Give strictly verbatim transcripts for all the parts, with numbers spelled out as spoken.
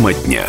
Тема дня.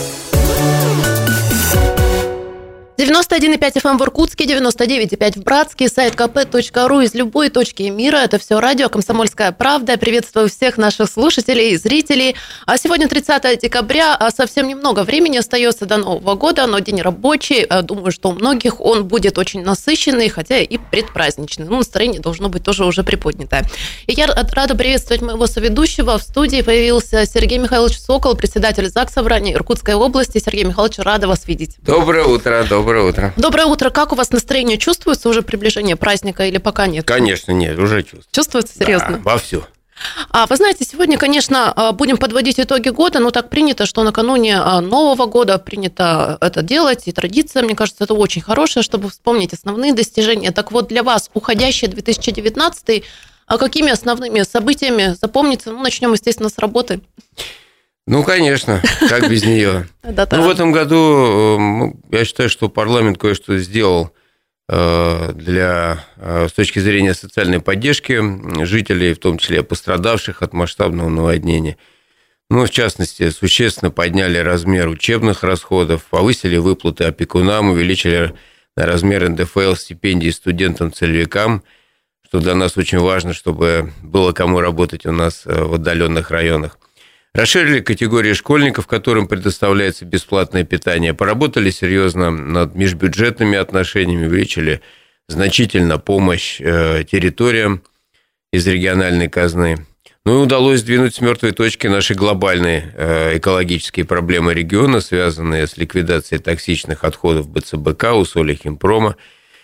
девяносто один и пять эф эм в Иркутске, девяносто девять и пять в Братске, сайт ка пэ точка ру из любой точки мира. Это все радио «Комсомольская правда». Приветствую всех наших слушателей и зрителей. А сегодня тридцатое декабря, а совсем немного времени остается до Нового года, но день рабочий. Думаю, что у многих он будет очень насыщенный, хотя и предпраздничный. Ну, настроение должно быть тоже уже приподнятое. И я рада приветствовать моего соведущего. В студии появился Сергей Михайлович Сокол, председатель Заксобрания Иркутской области. Сергей Михайлович, рада вас видеть. Доброе утро, доброе утро. Доброе утро. Как у вас настроение? Чувствуется уже приближение праздника или пока нет? Конечно, нет, уже чувствую. Чувствуется? Серьезно? Да, вовсю. А, вы знаете, сегодня, конечно, будем подводить итоги года, но так принято, что накануне Нового года принято это делать, и традиция, мне кажется, это очень хорошая, чтобы вспомнить основные достижения. Так вот, для вас уходящий две тысячи девятнадцатый, какими основными событиями запомнится? Ну, начнем, естественно, с работы. Ну, конечно, как без нее. Ну, в этом году я считаю, что парламент кое-что сделал для, с точки зрения социальной поддержки жителей, в том числе пострадавших от масштабного наводнения. Ну, в частности, существенно подняли размер учебных расходов, повысили выплаты опекунам, увеличили размер эн дэ эф эл стипендий студентам-целевикам, что для нас очень важно, чтобы было кому работать у нас в отдаленных районах. Расширили категории школьников, которым предоставляется бесплатное питание. Поработали серьезно над межбюджетными отношениями, увеличили значительно помощь территориям из региональной казны. Ну и удалось сдвинуть с мертвой точки наши глобальные экологические проблемы региона, связанные с ликвидацией токсичных отходов бэ цэ бэ ка, Усолья химпрома.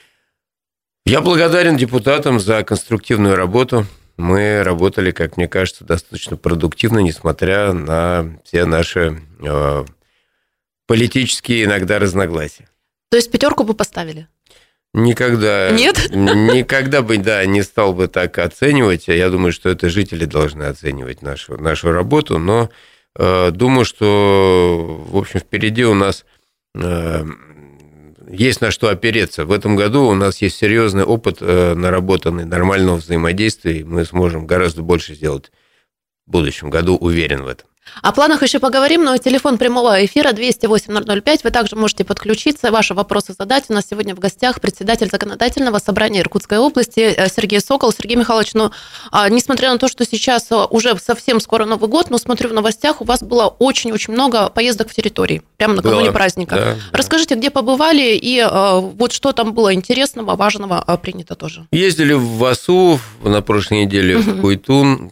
Я благодарен депутатам за конструктивную работу. Мы работали, как мне кажется, достаточно продуктивно, несмотря на все наши э, политические иногда разногласия. То есть пятерку бы поставили? Никогда. Нет? Никогда бы, да, не стал бы так оценивать. Я думаю, что это жители должны оценивать нашу, нашу работу, но э, думаю, что, в общем, впереди у нас... Э, Есть на что опереться. В этом году у нас есть серьезный опыт наработанный нормального взаимодействия, и мы сможем гораздо больше сделать в будущем году, уверен в этом. О планах еще поговорим, но телефон прямого эфира двести восемь ноль ноль пять. Вы также можете подключиться, ваши вопросы задать. У нас сегодня в гостях председатель Законодательного собрания Иркутской области Сергей Сокол. Сергей Михайлович, ну, несмотря на то, что сейчас уже совсем скоро Новый год, но смотрю в новостях, у вас было очень-очень много поездок в территории, прямо накануне праздника. Да, Расскажите, где побывали и вот что там было интересного, важного принято тоже? Ездили в ВАСУ на прошлой неделе, угу. в Куйтун.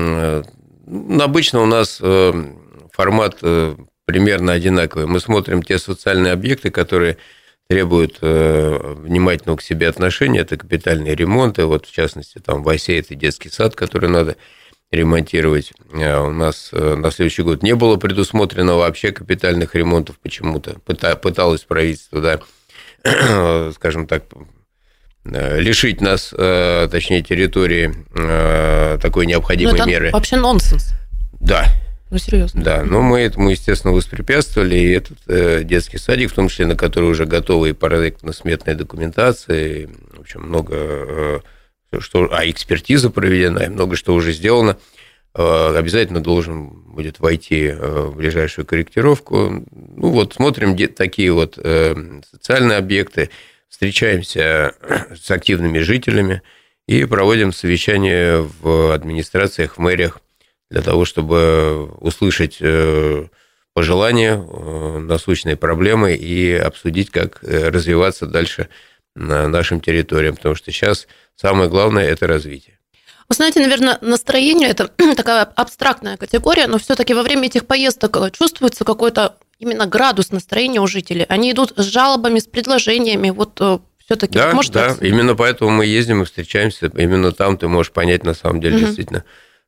Обычно у нас формат примерно одинаковый. Мы смотрим те социальные объекты, которые требуют внимательного к себе отношения. Это капитальные ремонты. Вот, в частности, там в Осе это детский сад, который надо ремонтировать. У нас на следующий год не было предусмотрено вообще капитальных ремонтов почему-то. Пыталось правительство, да, скажем так, лишить нас, точнее, территории такой необходимой это меры. Вообще нонсенс. Да. Ну, серьезно. Да, но мы этому, естественно, воспрепятствовали, и этот детский садик, в том числе, на который уже готовы и проектно-сметная документация, и, в общем, много что, а экспертиза проведена, и много что уже сделано, обязательно должен будет войти в ближайшую корректировку. Ну, вот, смотрим такие вот социальные объекты, встречаемся с активными жителями и проводим совещания в администрациях, в мэриях для того, чтобы услышать пожелания, насущные проблемы и обсудить, как развиваться дальше на нашим территориям, потому что сейчас самое главное – это развитие. Вы знаете, наверное, настроение – это такая абстрактная категория, но все-таки во время этих поездок чувствуется какой-то именно градус настроения у жителей. Они идут с жалобами, с предложениями. Вот все-таки да, может да, быть... именно поэтому мы ездим и встречаемся. Именно там ты можешь понять, на самом деле, угу. действительно,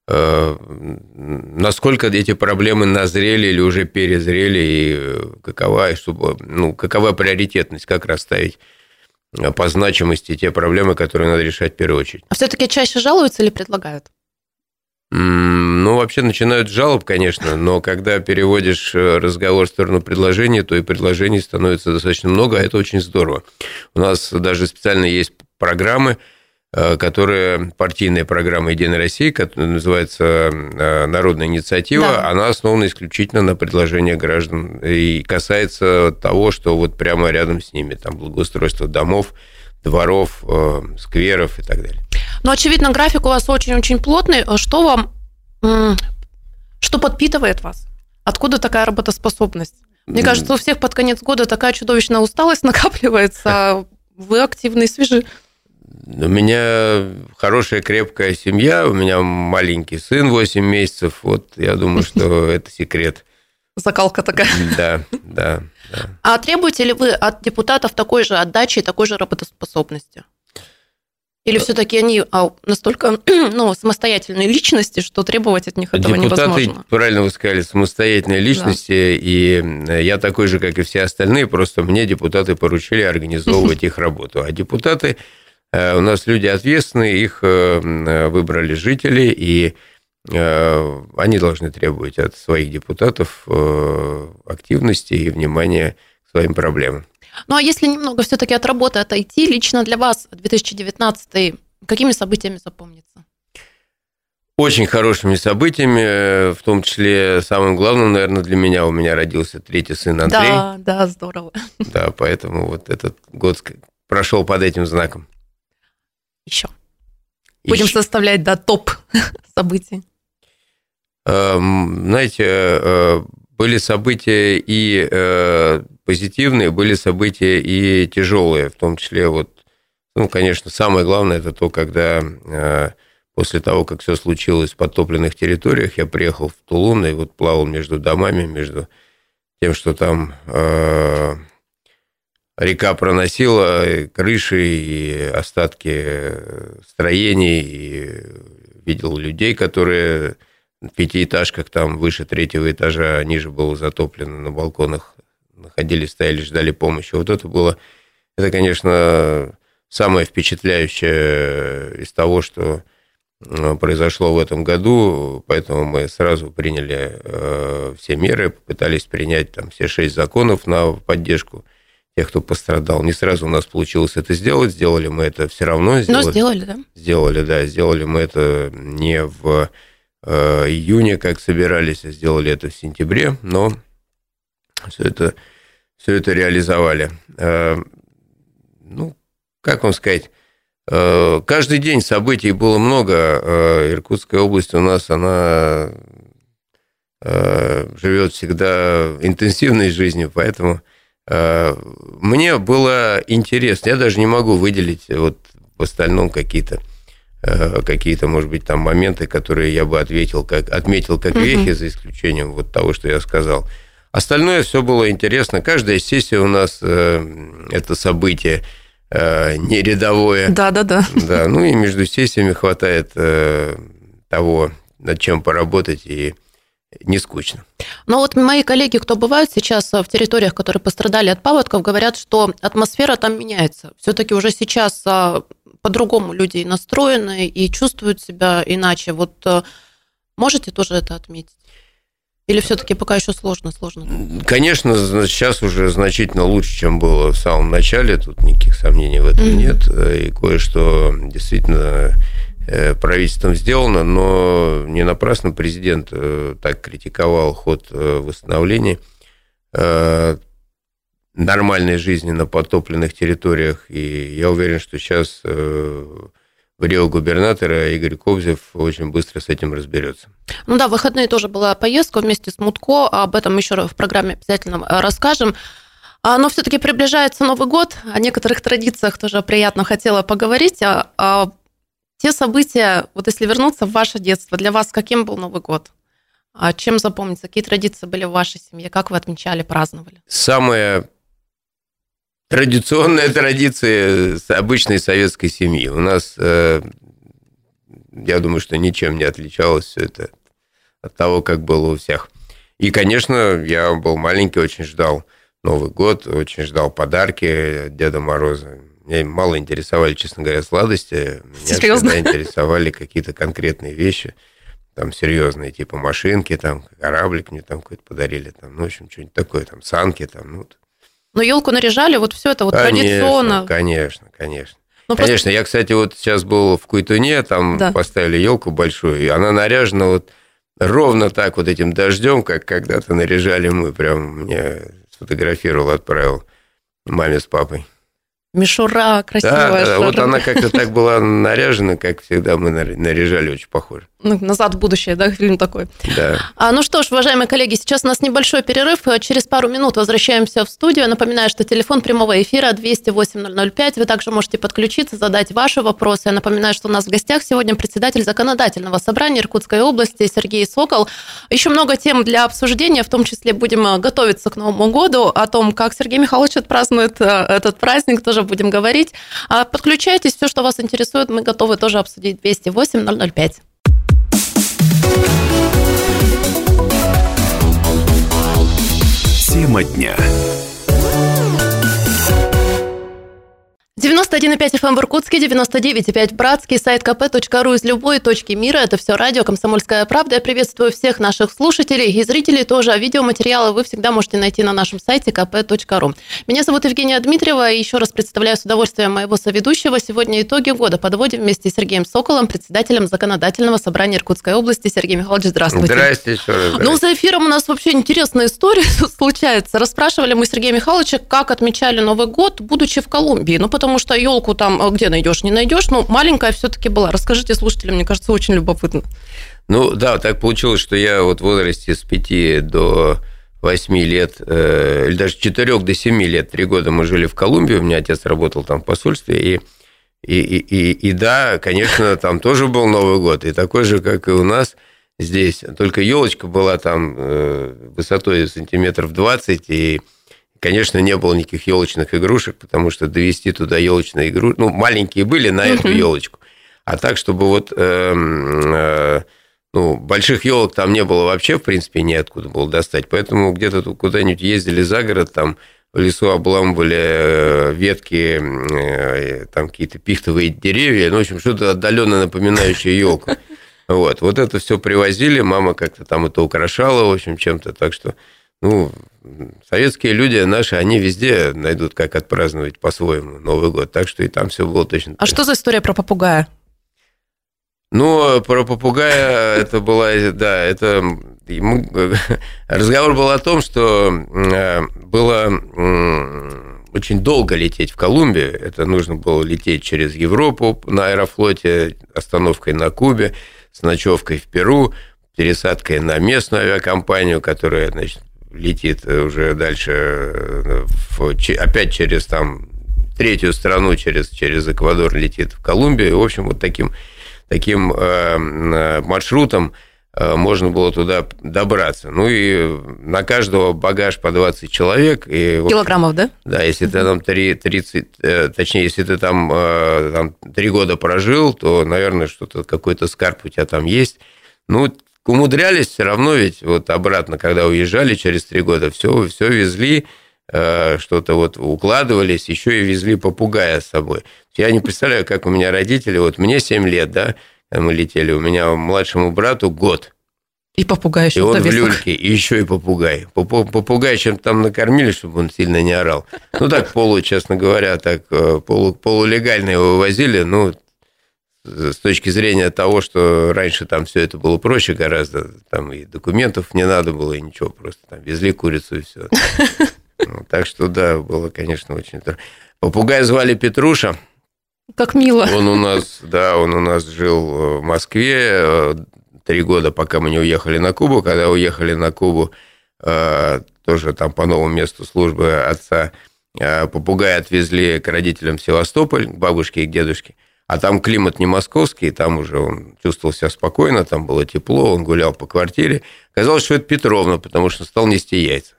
насколько эти проблемы назрели или уже перезрели, и какова, чтобы, ну, какова приоритетность, как расставить по значимости те проблемы, которые надо решать в первую очередь. А все-таки чаще жалуются или предлагают? Ну, вообще начинают с жалоб, конечно, но когда переводишь разговор в сторону предложения, то и предложений становится достаточно много, а это очень здорово. У нас даже специально есть программы которая партийная программа «Единая Россия», которая называется «Народная инициатива», да. Она основана исключительно на предложениях граждан и касается того, что вот прямо рядом с ними, там благоустройство домов, дворов, скверов и так далее. Ну, очевидно, график у вас очень-очень плотный. Что вам, что подпитывает вас? Откуда такая работоспособность? Мне кажется, у всех под конец года такая чудовищная усталость накапливается, а вы активны и свежи. У меня хорошая, крепкая семья, у меня маленький сын, восемь месяцев. Вот я думаю, что это секрет. Закалка такая. Да, да, да. А требуете ли вы от депутатов такой же отдачи и такой же работоспособности? Или все-таки они настолько ну, самостоятельные личности, что требовать от них этого Депутаты, невозможно? Правильно вы сказали, самостоятельные личности, да. И я такой же, как и все остальные, просто мне депутаты поручили организовывать их работу. А депутаты у нас люди ответственные, их выбрали жители, и они должны требовать от своих депутатов активности и внимания к своим проблемам. Ну, а если немного все-таки от работы отойти, лично для вас две тысячи девятнадцатый какими событиями запомнится? Очень хорошими событиями, в том числе самым главным, наверное, для меня, у меня родился третий сын Андрей. Да, да, здорово. Да, поэтому вот этот год прошел под этим знаком. Еще. Будем Еще. составлять, да, топ событий. Знаете, были события и позитивные, были события и тяжелые, в том числе вот, ну, конечно, самое главное, это то, когда после того, как все случилось в подтопленных территориях, я приехал в Тулун и вот плавал между домами, между тем, что там э, река проносила крыши и остатки строений, и видел людей, которые в пятиэтажках там выше третьего этажа, ниже было затоплено, на балконах находились, стояли, ждали помощи. Вот это было, это, конечно, самое впечатляющее из того, что произошло в этом году, поэтому мы сразу приняли э, все меры, попытались принять там все шесть законов на поддержку тех, кто пострадал. Не сразу у нас получилось это сделать, сделали мы это все равно. Сделали, но сделали, да? Сделали, да, сделали мы это не в э, июне, как собирались, а сделали это в сентябре, но все это, все это реализовали. Э, ну, как вам сказать, каждый день событий было много. Иркутская область у нас, она живет всегда интенсивной жизнью, поэтому мне было интересно. Я даже не могу выделить вот в остальном какие-то, какие-то, может быть, там моменты, которые я бы ответил, как, отметил как вехи, за исключением вот того, что я сказал. Остальное все было интересно. Каждая сессия у нас это событие не рядовое. Да, да, да. Да, ну и между сессиями хватает э, того, над чем поработать, и не скучно. Но вот мои коллеги, кто бывают сейчас в территориях, которые пострадали от паводков, говорят, что атмосфера там меняется. Все-таки уже сейчас по-другому люди настроены и чувствуют себя иначе. Вот можете тоже это отметить? Или все-таки пока еще сложно, сложно? Конечно, сейчас уже значительно лучше, чем было в самом начале. Тут никаких сомнений в этом mm-hmm. нет. И кое-что действительно правительством сделано, но не напрасно президент так критиковал ход восстановления нормальной жизни на подтопленных территориях. И я уверен, что сейчас варио губернатора Игорь Кобзев очень быстро с этим разберется. Ну да, в выходные тоже была поездка вместе с Мутко, об этом еще в программе обязательно расскажем. Но все-таки приближается Новый год, о некоторых традициях тоже приятно хотела поговорить. А, а те события, вот если вернуться в ваше детство, для вас каким был Новый год? А чем запомнится? Какие традиции были в вашей семье? Как вы отмечали, праздновали? Самое традиционная традиция обычной советской семьи. У нас, я думаю, что ничем не отличалось все это от того, как было у всех. И, конечно, я был маленький, очень ждал Новый год, очень ждал подарки от Деда Мороза. Меня мало интересовали, честно говоря, сладости. Меня Серьезно? всегда интересовали какие-то конкретные вещи, там, серьезные, типа машинки, там, кораблик мне там какой-то подарили, там, ну, в общем, что-нибудь такое, там, санки, там, ну, но елку наряжали, вот все это вот конечно, традиционно. Конечно, конечно. Ну, конечно, просто... я, кстати, вот сейчас был в Куйтуне, там да. поставили елку большую, и она наряжена вот ровно так вот этим дождем, как когда-то наряжали мы. Прям мне сфотографировал, отправил маме с папой. Мишура красивая. Да, да, вот она как-то так была наряжена, как всегда мы наряжали, очень похоже. Ну, «Назад в будущее», да, фильм такой. Да. А, ну что ж, уважаемые коллеги, сейчас у нас небольшой перерыв. Через пару минут возвращаемся в студию. Напоминаю, что телефон прямого эфира двести восемь ноль ноль пять. Вы также можете подключиться, задать ваши вопросы. Я напоминаю, что у нас в гостях сегодня председатель Законодательного собрания Иркутской области Сергей Сокол. Еще много тем для обсуждения, в том числе будем готовиться к Новому году. О том, как Сергей Михайлович отпразднует этот праздник, тоже будем говорить. Подключайтесь, все, что вас интересует, мы готовы тоже обсудить. двести восемь ноль ноль пять. Тема дня. девяносто один и пять эф эм в Иркутске, девяносто девять и пять в Братске, сайт ка пэ точка ру из любой точки мира. Это все радио «Комсомольская правда». Я приветствую всех наших слушателей и зрителей тоже. А видеоматериалы вы всегда можете найти на нашем сайте ка пэ точка ру. Меня зовут Евгения Дмитриева, и еще раз представляю с удовольствием моего соведущего. Сегодня итоги года подводим вместе с Сергеем Соколом, председателем Законодательного собрания Иркутской области. Сергей Михайлович, здравствуйте. Здравствуйте еще раз. Здравствуйте. Ну, за эфиром у нас вообще интересная история случается. Расспрашивали мы Сергея Михайловича, как отмечали Новый год, будучи в Колумбии. Ну, потому что елку там где найдешь, не найдешь, но маленькая все-таки была. Расскажите слушателям, мне кажется, очень любопытно. Ну да, так получилось, что я вот в возрасте с пяти до восьми лет, э, или даже с четырёх до семи лет, три года мы жили в Колумбии, у меня отец работал там в посольстве, и, и, и, и, и да, конечно, там тоже был Новый год, и такой же, как и у нас здесь, только елочка была там э, высотой сантиметров двадцать, и конечно, не было никаких елочных игрушек, потому что довести туда елочные игрушки, ну, маленькие были на эту елочку, а так, чтобы вот, э, э, ну, больших елок там не было вообще, в принципе, неоткуда было достать, поэтому где-то куда-нибудь ездили за город, там в лесу обламывали ветки, э, там какие-то пихтовые деревья, ну, в общем, что-то отдаленно напоминающее елку. Вот, вот это все привозили, мама как-то там это украшала, в общем, чем-то, так что... Ну, советские люди наши, они везде найдут, как отпраздновать по-своему Новый год, так что и там все было точно так. А что за история про попугая? Ну, про попугая это была, да, это... Разговор был о том, что было очень долго лететь в Колумбию, это нужно было лететь через Европу на Аэрофлоте, остановкой на Кубе, с ночевкой в Перу, пересадкой на местную авиакомпанию, которая, значит, летит уже дальше, в, опять через там третью страну, через, через Эквадор летит в Колумбию. В общем, вот таким, таким э, маршрутом э, можно было туда добраться. Ну и на каждого багаж по двадцать человек. И, килограммов, да? Да, если ты там тридцать, э, точнее, если ты там, э, там три года прожил, то, наверное, что-то, какой-то скарб у тебя там есть. Ну, умудрялись все равно, ведь вот обратно, когда уезжали через три года, все, все везли, что-то вот укладывались, еще и везли попугая с собой. Я не представляю, как у меня родители, вот мне семь лет, да, мы летели, у меня младшему брату год. И попугай еще. И он в люльке, и еще и попугай. Попугай чем-то там накормили, чтобы он сильно не орал. Ну, так полу, честно говоря, так полу, полулегально его вывозили, ну, с точки зрения того, что раньше там все это было проще гораздо, там и документов не надо было, и ничего, просто там везли курицу и все. Ну, так что, да, было, конечно, очень... Попугая звали Петруша. Как мило. Он у нас, да, он у нас жил в Москве три года, пока мы не уехали на Кубу. Когда уехали на Кубу, тоже там по новому месту службы отца, попугая отвезли к родителям в Севастополь, к бабушке и к дедушке. А там климат не московский, там уже он чувствовал себя спокойно, там было тепло, он гулял по квартире. Казалось, что это Петровна, потому что стал нести яйца.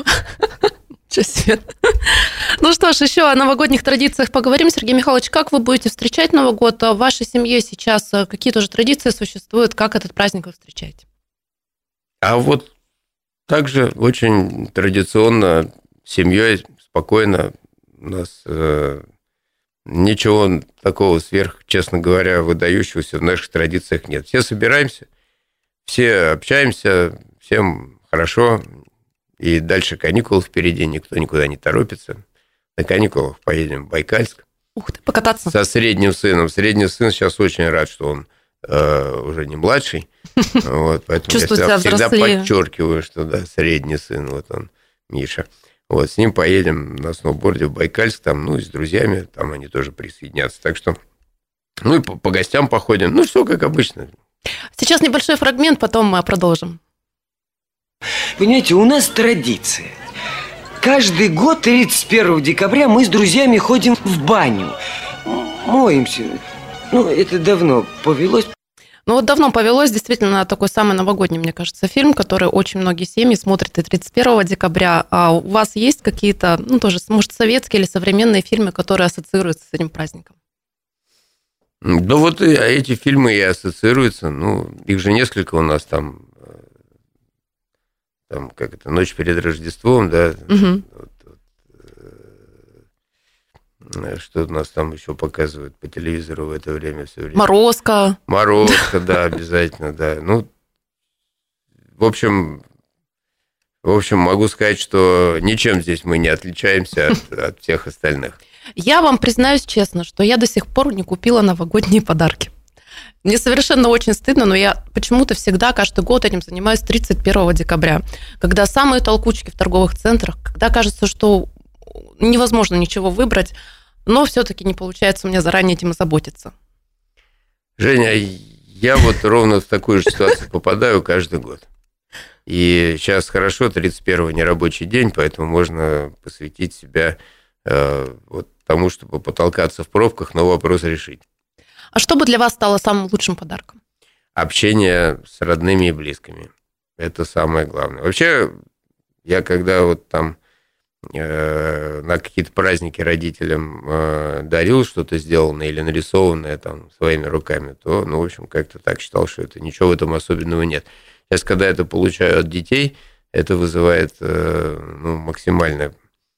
Ну что ж, еще о новогодних традициях поговорим. Сергей Михайлович, как вы будете встречать Новый год? В вашей семье сейчас какие тоже традиции существуют? Как этот праздник вы встречаете? А вот также очень традиционно, с семьей, спокойно. У нас... Ничего такого сверх, честно говоря, выдающегося в наших традициях нет. Все собираемся, все общаемся, всем хорошо, и дальше каникулы впереди, никто никуда не торопится. На каникулах поедем в Байкальск. Ух ты, покататься. Со средним сыном. Средний сын сейчас очень рад, что он э, уже не младший. Вот, поэтому я всегда, всегда подчеркиваю, что да, средний сын, вот он, Миша. Вот, с ним поедем на сноуборде в Байкальск, там, ну, и с друзьями, там они тоже присоединятся. Так что, ну, и по, по гостям походим. Ну, все как обычно. Сейчас небольшой фрагмент, потом мы продолжим. Понимаете, у нас традиция. Каждый год тридцать первого декабря мы с друзьями ходим в баню. Моемся. Ну, это давно повелось. Ну вот давно повелось, действительно, такой самый новогодний, мне кажется, фильм, который очень многие семьи смотрят и тридцать первого декабря. А у вас есть какие-то, ну тоже, может, советские или современные фильмы, которые ассоциируются с этим праздником? Да вот эти фильмы и ассоциируются. Ну, их же несколько у нас там. Там, как это, «Ночь перед Рождеством», да, угу. вот, вот, что у нас там еще показывают по телевизору в это время все время. «Морозко». «Морозко», да, обязательно, да. Ну, в общем, в общем, могу сказать, что ничем здесь мы не отличаемся от, от всех остальных. Я вам признаюсь честно, что я до сих пор не купила новогодние подарки. Мне совершенно очень стыдно, но я почему-то всегда, каждый год этим занимаюсь тридцать первого декабря, когда самые толкучки в торговых центрах, когда кажется, что невозможно ничего выбрать, но все-таки не получается у меня заранее этим озаботиться. Женя, я вот ровно в такую же ситуацию попадаю каждый год. И сейчас хорошо, тридцать первого нерабочий день, поэтому можно посвятить себя э, вот тому, чтобы потолкаться в пробках, но вопрос решить. А что бы для вас стало самым лучшим подарком? Общение с родными и близкими. Это самое главное. Вообще, я когда вот там э, на какие-то праздники родителям э, дарил что-то сделанное или нарисованное там своими руками, то, ну, в общем, как-то так считал, что это ничего в этом особенного нет. Сейчас, когда это получаю от детей, это вызывает э, ну, максимально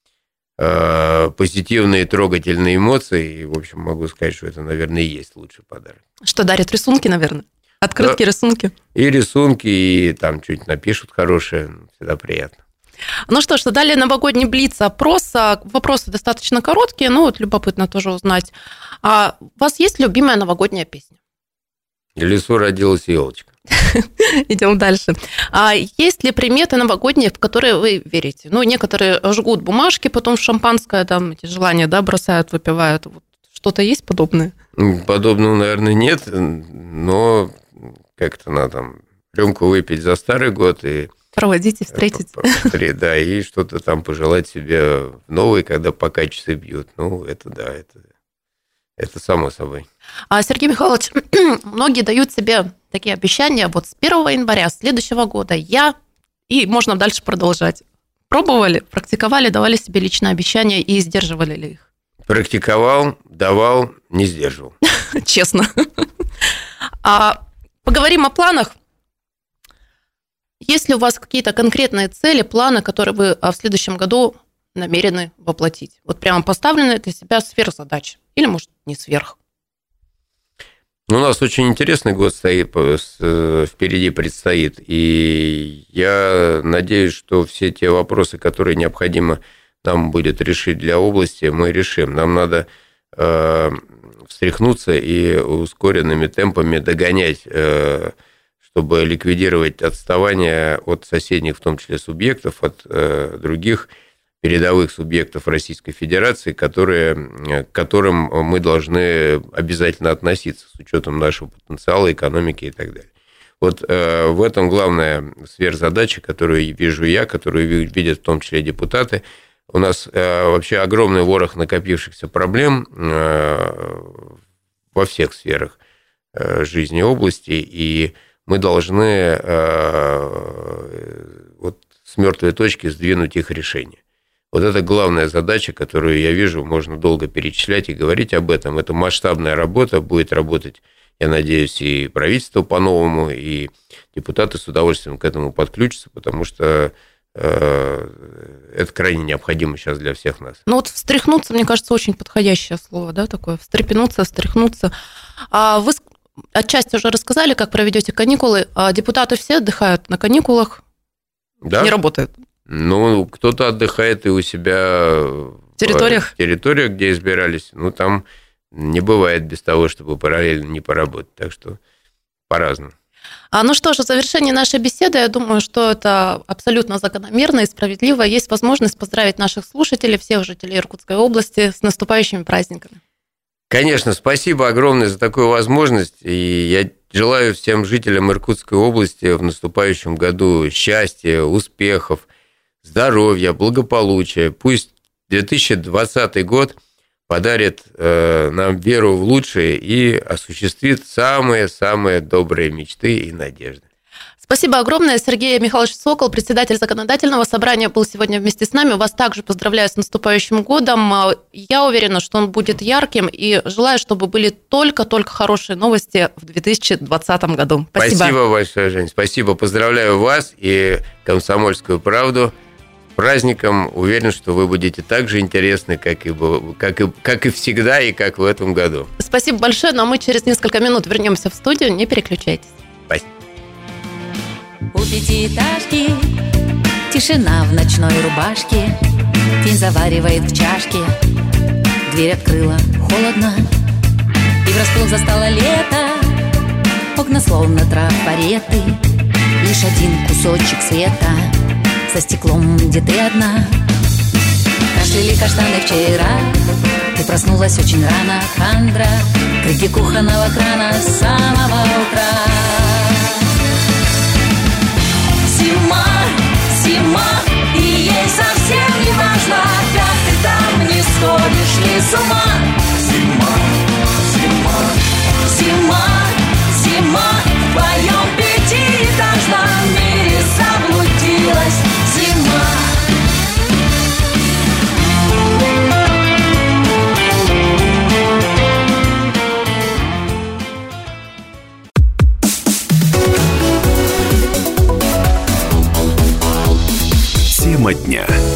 позитивные, трогательные эмоции. И, в общем, могу сказать, что это, наверное, и есть лучший подарок. Что дарят? Рисунки, наверное? Открытки, да. Рисунки? И рисунки, и там что-нибудь напишут хорошее. Всегда приятно. Ну что ж, далее новогодний блиц-опрос. Вопросы достаточно короткие, но вот любопытно тоже узнать. А у вас есть любимая новогодняя песня? В лесу родилась елочка. Идем дальше. А есть ли приметы новогодние, в которые вы верите? Ну, некоторые жгут бумажки, потом в шампанское там эти желания, да, бросают, выпивают. Вот что-то есть подобное? Подобного, наверное, нет, но как-то надо там рюмку выпить за старый год и... Проводить и встретить. Да, и что-то там пожелать себе в новый, когда пока часы бьют. Ну, это да, это... Это само собой. А, Сергей Михайлович, многие дают себе такие обещания, вот с первого января следующего года я, и можно дальше продолжать. Пробовали, практиковали, давали себе личные обещания и сдерживали ли их? Практиковал, давал, не сдерживал. Честно. А поговорим о планах. Есть ли у вас какие-то конкретные цели, планы, которые вы в следующем году намерены воплотить? Вот прямо поставлены для себя сверхзадачи. Или, может, не сверх? Ну, у нас очень интересный год стоит, впереди предстоит. И я надеюсь, что все те вопросы, которые необходимо нам будет решить для области, мы решим. Нам надо э, встряхнуться и ускоренными темпами догонять, э, чтобы ликвидировать отставание от соседних, в том числе, субъектов, от э, других передовых субъектов Российской Федерации, которые, к которым мы должны обязательно относиться с учетом нашего потенциала, экономики и так далее. Вот э, в этом главная сверхзадача, которую вижу я, которую видят в том числе депутаты. У нас э, вообще огромный ворох накопившихся проблем э, во всех сферах э, жизни области, и мы должны э, вот с мертвой точки сдвинуть их решение. Вот это главная задача, которую я вижу, можно долго перечислять и говорить об этом. Это масштабная работа, будет работать, я надеюсь, и правительство по-новому, и депутаты с удовольствием к этому подключатся, потому что э, это крайне необходимо сейчас для всех нас. Ну вот встряхнуться, мне кажется, очень подходящее слово, да, такое, встрепенуться, встряхнуться. А вы отчасти уже рассказали, как проведете каникулы, а депутаты все отдыхают на каникулах, да? Не работают? Ну, кто-то отдыхает и у себя территориях, в территориях, где избирались, ну, там не бывает без того, чтобы параллельно не поработать. Так что по-разному. А, ну что ж, в завершении нашей беседы, я думаю, что это абсолютно закономерно и справедливо. Есть возможность поздравить наших слушателей, всех жителей Иркутской области с наступающими праздниками. Конечно, спасибо огромное за такую возможность. И я желаю всем жителям Иркутской области в наступающем году счастья, успехов, здоровья, благополучия. Пусть две тысячи двадцатый год подарит э, нам веру в лучшее и осуществит самые-самые добрые мечты и надежды. Спасибо огромное. Сергей Михайлович Сокол, председатель Законодательного собрания, был сегодня вместе с нами. Вас также поздравляю с наступающим годом. Я уверена, что он будет ярким, и желаю, чтобы были только-только хорошие новости в две тысячи двадцатом году. Спасибо. Спасибо большое, Жень. Спасибо. Поздравляю вас и «Комсомольскую правду». Праздником. Уверен, что вы будете так же интересны, как и, как, и, как и всегда, и как в этом году. Спасибо большое, но мы через несколько минут вернемся в студию. Не переключайтесь. Спасибо. У пятиэтажки тишина в ночной рубашке, тень заваривает в чашке, дверь открыла, холодно, и врасплох застало лето. Окна словно трафареты, лишь один кусочек света за стеклом, где ты одна. Кашляли каштаны вчера, ты проснулась очень рано, хандра, крики кухонного крана с самого утра. Зима, зима, и ей совсем не важно, как ты там не сходишь ли с ума. Зима, зима, зима, зима, в твоем пятиэтажном мире заблудилась зима. Тема дня.